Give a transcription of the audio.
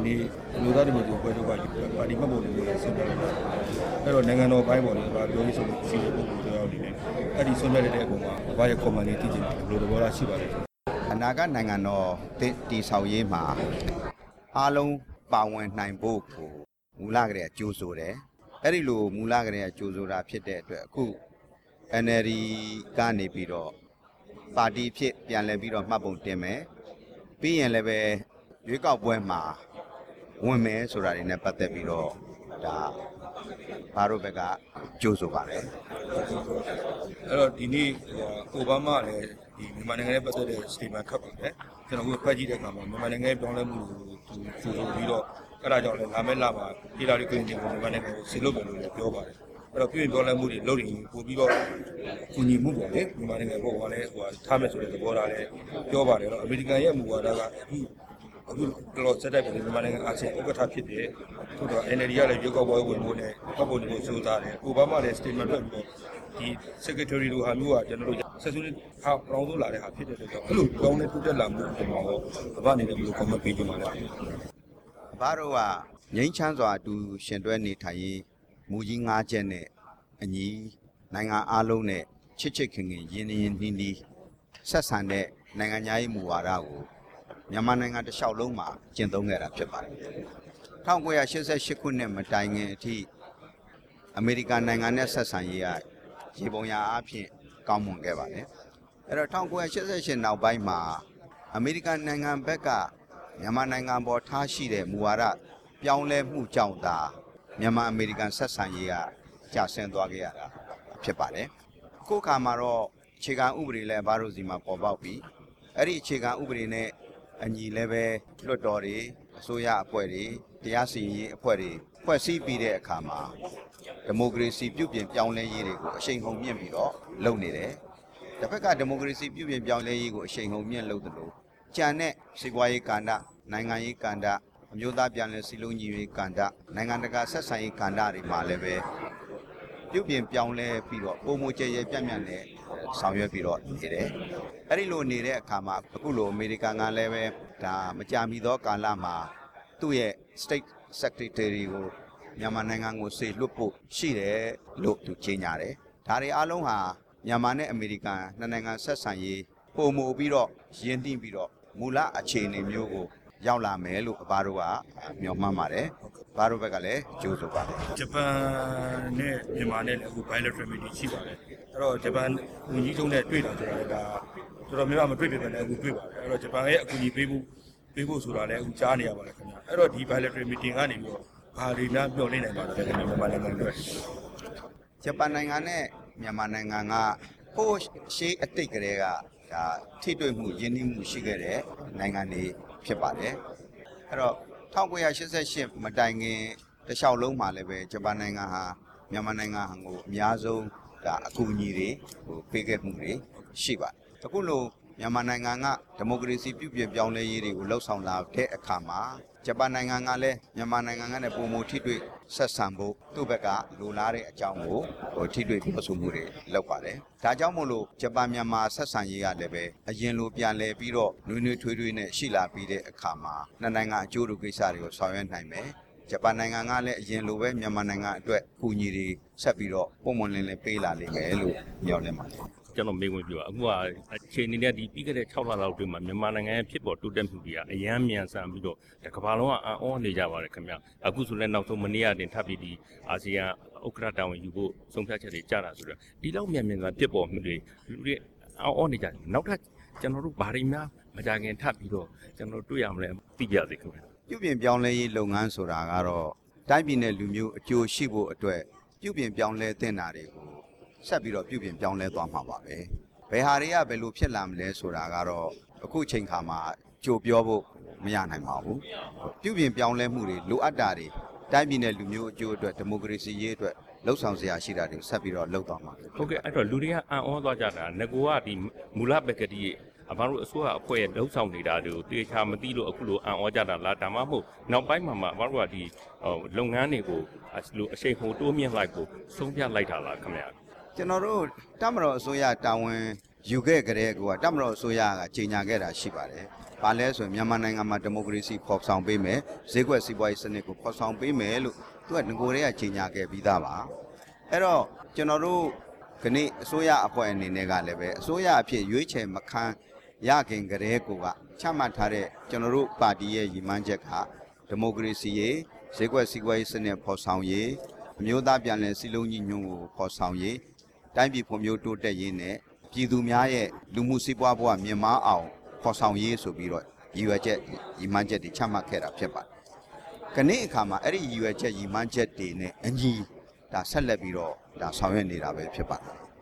နေ့လူသားတွေမျိုးပွဲတော့ပါတီမှတ်ဖို့လို့ဆင်ပြလိုက်တာအဲ့တော့နိုင်ငံတော်ဘိုင်းပေါ်လေဘာပြောရေးဆိုလို့စီးတဲ့ပုံစံရောက်နေတယ်အဲ့ဒီဆုံးဖြတ်တဲ့အပေါ်မှာဘာရဲ့ comment လေးတည်ကြည့်တယ်ဘယ်လိုသဘောထားရှိပါလဲအနာဂတ်နိုင်ငံတော်တည်ဆောက်ရေးမှာအားလုံးပါဝင်နိုင်ဖို့ကိုမူလကတည်းကကြိုးဆိုတယ်အဲ့ဒီလိုမူလကတည်းကကြိုးဆိုတာဖြစ်တဲ့အတွက်အခု NLD ကနေပြီးတော့ပါတီဖြစ်ပြန်လဲပြီးတော့မှတ်ပုံတင်မယ်ပြီးရင်လည်းပဲရွေးကောက်ပွဲမှာဝင်မယ်ဆိုတာတွေနဲ့ပတ်သက်ပြီးတော့ဒါဘာလို့ဘက်ကကြိုးဆိုပါလဲအဲ့တော့ဒီနေ့အိုဘားမားလည်းဒီမြန်မာနိုင်ငံရဲ့ပတ်သက်တဲ့ statement ခတ်ပါတယ်ကျွန်တော်တို့ဖတ်ကြည့်တဲ့အခါမှာမြန်မာနိုင်ငံရဲ့ပြောင်းလဲမှုကိုသူဆိုပြီးတော့အဲ့ဒါကြောင့်လည်းလာမယ့်လမှာပြည်တော်ကင်းတင်ကိုမြန်မာနိုင်ငံကိုဆီလုပ်တယ်လို့လည်းပြောပါတယ်အဲ့တော့ပြည်ပြောင်းလဲမှုတွေလုပ်ရင်ပို့ပြီးတော့ကူညီမှုပေါ့လေမြန်မာနိုင်ငံဘောကလည်းထားမယ်ဆိုတဲ့သဘောထားလည်းပြောပါတယ်တော့အမေရိကန်ရဲ့မူဝါဒကအခုတော်စက်တဲ့ပြည်မြန်မာနိုင်ငံအာဆီယံဥက္ကဋ္ဌဖြစ်တဲ့ထို့တော့ NLD ကလည်းရွေးကောက်ပွဲဝင်ဖို့နဲ့ပတ်ဖို့တွေကိုစိုးစားတယ်အိုဘားမားလည်း statement ထွက်ပြီးတော့ဒီ secretary လိုဟာမျိုးကကျွန်တော်တို့ဆက်စုလေးဟာပေါင်းစိုးလာတဲ့ဟာဖြစ်တဲ့အတွက်ကြောင့်အဲ့လိုပေါင်းနေတိုးတက်လာမှုအပေါ်မှာတော့ဘာအနေနဲ့ဘယ်လို comment ပေးကြမှာလဲဘာတို့ကငြိမ်းချမ်းစွာအတူရှင်တွဲနေထိုင်ရေးမူကြီး၅ချက်နဲ့အညီနိုင်ငံအားလုံးနဲ့ချစ်ချစ်ခင်ခင်ရင်းနှီးနှီးနှီးဆက်ဆံတဲ့နိုင်ငံသားရေးမူဝါဒကိုမြန်မာနိုင်ငံတစ်လျှောက်လုံးမှာကျင့်သုံးခဲ့တာဖြစ်ပါတယ်1988ခုနှစ်မတိုင်ခင်အထိအမေရိကန်နိုင်ငံနဲ့ဆက်ဆံရေးကရေပုံရအားဖြင့်ကောင်းမွန်ခဲ့ပါတယ်အဲ့တော့1988နောက်ပိုင်းမှာအမေရိကန်နိုင်ငံဘက်ကမြန်မာနိုင်ငံပေါ်ထားရှိတဲ့မူဝါဒပြောင်းလဲမှုကြောင့်သာမြန်မာအမေရိကန်ဆက်ဆံရေးကကျဆင်းသွားခဲ့ရတာဖြစ်ပါတယ်အခုအခါမှာတော့အခြေခံဥပဒေလည်းဘာလို့စီမှာပေါ်ပေါက်ပြီးအဲ့ဒီအခြေခံဥပဒေနဲ့အညီလည်းပဲလွှတ်တော်တွေအစိုးရအဖွဲ့တွေတရားစီရင်ရေးအဖွဲ့တွေဖွဲ့စည်းပြီးတဲ့အခါမှာဒီမိုကရေစီပြုပြင်ပြောင်းလဲရေးတွေကိုအရှိန်ဟုန်မြင့်ပြီးတော့လုပ်နေတယ်။တစ်ဖက်ကဒီမိုကရေစီပြုပြင်ပြောင်းလဲရေးကိုအရှိန်ဟုန်မြင့်လုပ်တယ်လို့ကြံတဲ့စီးပွားရေးကဏ္ဍနိုင်ငံရေးကဏ္ဍအမျိုးသားပြန်လည်စည်းလုံးညီညွတ်ရေးကဏ္ဍနိုင်ငံတကာဆက်ဆံရေးကဏ္ဍတွေမှာလည်းပဲပြုပြင်ပြောင်းလဲပြီးတော့ပုံမကျရဲပြန့်ပြန့်နဲ့ဆောင်ရွက်ပြီးတော့နေတယ်။အဲ့ဒီလိုနေတဲ့အခါမှာအခုလိုအမေရိကန်ကလည်းပဲဒါမကြာမီသောကာလမှာသူ့ရဲ့ state secretary ကိုမြန်မာနိုင်ငံကိုစေလွှတ်ဖို့ရှိတယ်လို့သူကြေညာတယ်။ဒါတွေအားလုံးဟာမြန်မာနဲ့အမေရိကန်နှစ်နိုင်ငံဆက်ဆံရေးပုံမပြီးတော့ရင်းနှီးပြီးတော့မူလအခြေအနေမျိုးကိုရောက်လာမယ်လို့ဘာတို့ကမျှော်မှန်းပါတယ်။ဘာတို့ဘက်ကလည်းကြိုးဆိုပါတယ်။ဂျပန်နဲ့မြန်မာနဲ့လည်းအခု bilateral meeting ရှိပါတယ်။အဲ့တော့ဂျပန်ဝန်ကြီးချုပ်နဲ့တွေ့တာဆိုတာလည်းဒါတော်တော်များများမတွေ့ပြတယ်အခုတွေ့ပါတယ်။အဲ့တော့ဂျပန်ရဲ့အကူအညီပေးဖို့ဆိုတာလည်းအခုကြားနေရပါတယ်ခင်ဗျာ။အဲ့တော့ဒီ bilateral meeting ကနေပြီးတော့ဘာတွေများပြောနေနိုင်ပါလဲခင်ဗျာမြန်မာနိုင်ငံတွေ။ဂျပန်နိုင်ငံနဲ့မြန်မာနိုင်ငံကဟိုးရှေးအတိတ်ကလေးကဒါထိတွေ့မှုရင်းနှီးမှုရှိခဲ့တဲ့နိုင်ငံတွေဖြစ်ပါတယ်အဲ့တော့1988မတိုင်ခင်တခြားလုံးမှာလည်းပဲဂျပန်နိုင်ငံဟာမြန်မာနိုင်ငံကိုအများဆုံးဒါအကူအညီတွေပေးခဲ့မှုတွေရှိပါတယ်အခုလိုမြန်မာနိုင်ငံကဒီမိုကရေစီပြုပြင်ပြောင်းလဲရေးတွေကိုလှုပ်ဆောင်လာတဲ့အခါမှာဂျပန်နိုင်ငံကလည်းမြန်မာနိုင်ငံကလည်းပုံမထိတွေ့ဆက်ဆံဖို့သူ့ဘက်ကလိုလားတဲ့အကြောင်းကိုထိတွေ့ပြောဆိုမှုတွေလုပ်ပါတယ်။ဒါကြောင့်မို့လို့ဂျပန်မြန်မာဆက်ဆံရေးကလည်းပဲအရင်လိုပြန်လည်ပြီးတော့နွေးနွေးထွေးထွေးနဲ့ရှိလာပြီးတဲ့အခါမှာနှစ်နိုင်ငံအကျိုးတူကိစ္စတွေကိုဆောင်ရွက်နိုင်မယ်။ဂျပန်နိုင်ငံကလည်းအရင်လိုပဲမြန်မာနိုင်ငံအတွက်အကူအညီတွေဆက်ပြီးတော့ပုံမှန်လင်းလင်းပေးလာလိမ့်မယ်လို့မျှော်လင့်ပါတယ်။ကျွန်တော်မေးခွန်းပြောအခုကအခြေအနေနဲ့ဒီပြီးခဲ့တဲ့6လလောက်အတွင်းမှာမြန်မာနိုင်ငံရဲ့ဖြစ်ပေါ်တိုးတက်မှုတွေကအယမ်းမြန်ဆန်ပြီးတော့တစ်ကမ္ဘာလုံးကအံ့ဩနေကြပါတယ်ခင်ဗျအခုဆိုလည်းနောက်ဆုံးမနေ့ကတင်ထပ်ပြီးဒီအာဆီယံဥက္ကဋ္ဌတာဝန်ယူဖို့ဆုံးဖြတ်ချက်တွေကြားတာဆိုတော့ဒီလောက်မြန်မြန်ဖြစ်ပေါ်မှုတွေလူတွေအံ့ဩနေကြတယ်နောက်ထပ်ကျွန်တော်တို့ဘာတွေများမကြခင်ထပ်ပြီးတော့ကျွန်တော်တွေ့ရမလဲသိကြစေခင်ဗျပြုပြင်ပြောင်းလဲရေးလုပ်ငန်းဆိုတာကတော့တိုင်းပြည်နဲ့လူမျိုးအကျိုးရှိဖို့အတွက်ပြုပြင်ပြောင်းလဲသင့်တာတွေကိုဆက်ပြီးတော့ပြုပြင်ပြောင်းလဲသွားမှာပါပဲဘယ်ဟာတွေကဘယ်လိုဖြစ်လာမလဲဆိုတာကတော့အခုချိန်ခါမှာကြိုပြောဖို့မရနိုင်ပါဘူးပြုပြင်ပြောင်းလဲမှုတွေလိုအပ်တာတွေတိုင်းပြည်နဲ့လူမျိုးအကျိုးအတွက်ဒီမိုကရေစီရေးအတွက်လှုပ်ဆောင်စရာရှိတာတွေဆက်ပြီးတော့လှုပ်သွားမှာဟုတ်ကဲ့အဲ့တော့လူတွေကအံ့ဩသွားကြတာငကိုကဒီမူလပကတိအဘာလို့အစိုးရအဖွဲ့ရဲ့လှုပ်ဆောင်နေတာတွေကိုတေချာမသိလို့အခုလိုအံ့ဩကြတာလားဒါမှမဟုတ်နောက်ပိုင်းမှာအဘာလို့ကဒီလုပ်ငန်းတွေကိုအရှိန်ဟိုတိုးမြင့်လိုက်ဖို့ဆုံးဖြတ်လိုက်တာလားခင်ဗျာကျွန်တော်တို့တမတော်အစိုးရတာဝန်ယူခဲ့ကြတဲ့ကတပ်မတော်အစိုးရကကြီးညာခဲ့တာရှိပါတယ်။ဘာလဲဆိုရင်မြန်မာနိုင်ငံမှာဒီမိုကရေစီဖော်ဆောင်ပေးမယ်ဈေးကွက်စီးပွားရေးစနစ်ကိုဖော်ဆောင်ပေးမယ်လို့သူကငကိုတွေကကြီးညာခဲ့ပြီးသားပါ။အဲ့တော့ကျွန်တော်တို့ခဏအစိုးရအဖွဲ့အနေနဲ့ကလည်းပဲအစိုးရအဖြစ်ရွေးချယ်မခံရခင်ကတည်းကချမှတ်ထားတဲ့ကျွန်တော်တို့ပါတီရဲ့ရည်မှန်းချက်ကဒီမိုကရေစီရေးဈေးကွက်စီးပွားရေးစနစ်ဖော်ဆောင်ရေးအမျိုးသားပြန်လည်စည်းလုံးညီညွတ်မှုကိုဖော်ဆောင်ရေးတိုင်းပြည်ဖွံ့ဖြိုးတိုးတက်ရေးနဲ့ပြည်သူများရဲ့လူမှုစီးပွားဘဝမြင့်မားအောင်ဖော်ဆောင်ရေးဆိုပြီးတော့ရည်ရွယ်ချက်ရည်မှန်းချက်တွေချမှတ်ခဲ့တာဖြစ်ပါတယ်။ခဏအခါမှာအဲ့ဒီရည်ရွယ်ချက်ရည်မှန်းချက်တွေနဲ့အညီဒါဆက်လက်ပြီးတော့ဒါဆောင်ရွက်နေတာပဲဖြစ်ပါတယ်